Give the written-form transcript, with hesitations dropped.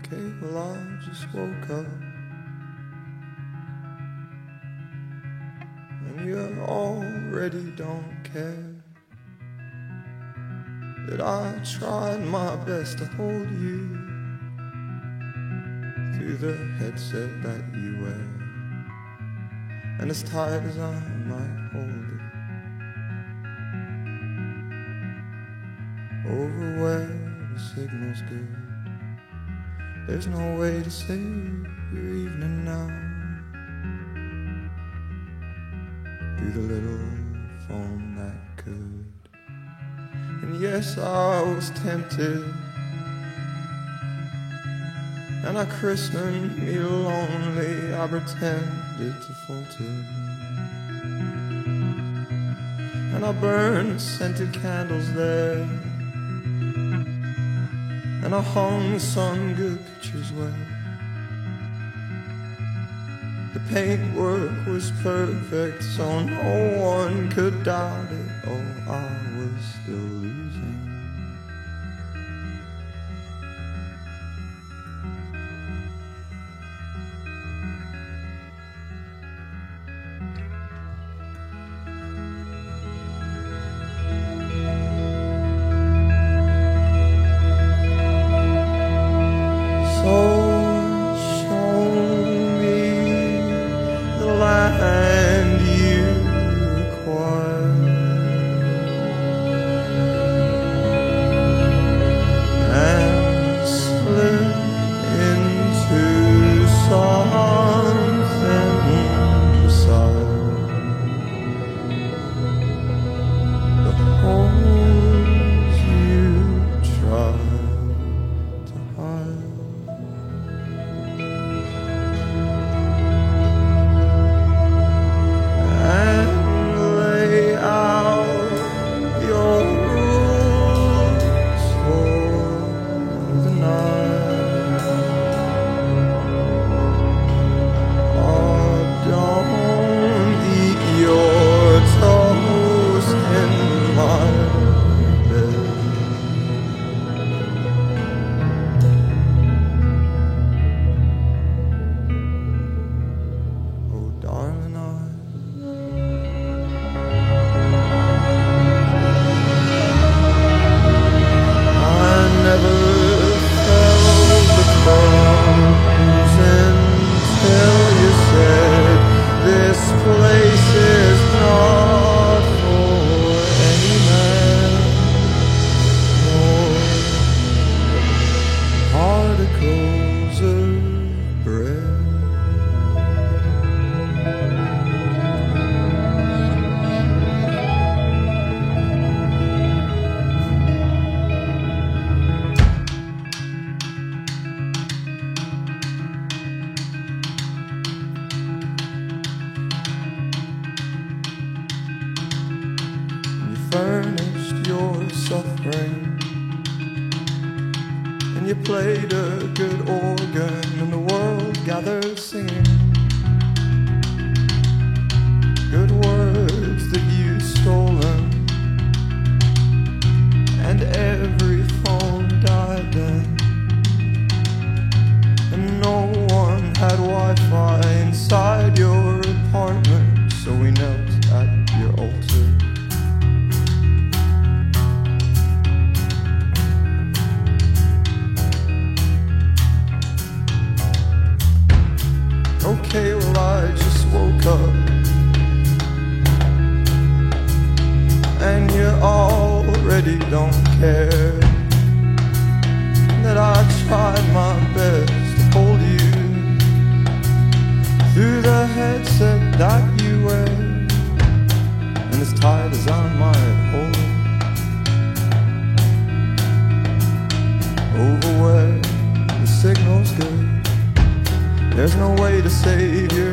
Okay, well I just woke up and you already don't care that I tried my best to hold you through the headset that you wear. And as tight as I might hold it, over where the signal's good, there's no way to save your evening now. Through the little phone that could. And yes, I was tempted, and I christened me lonely. I pretended to falter, and I burned scented candles there, and I hung some good pictures where the paintwork was perfect, so no one could doubt it. Oh, I was still losing. So show me the land you require, and slip into something beside the holes you try to hide. Furnished your suffering, and you played a good organ, and the world gathered singing good words that you'd stolen, and every phone died then, and no one had Wi-Fi inside your apartment, so we knelt at your altar. Okay, well I just woke up, and you already don't care that I tried my best to hold you through the headset that you wear, and as tight as I might hold it, over where the signal's good, there's no way to save your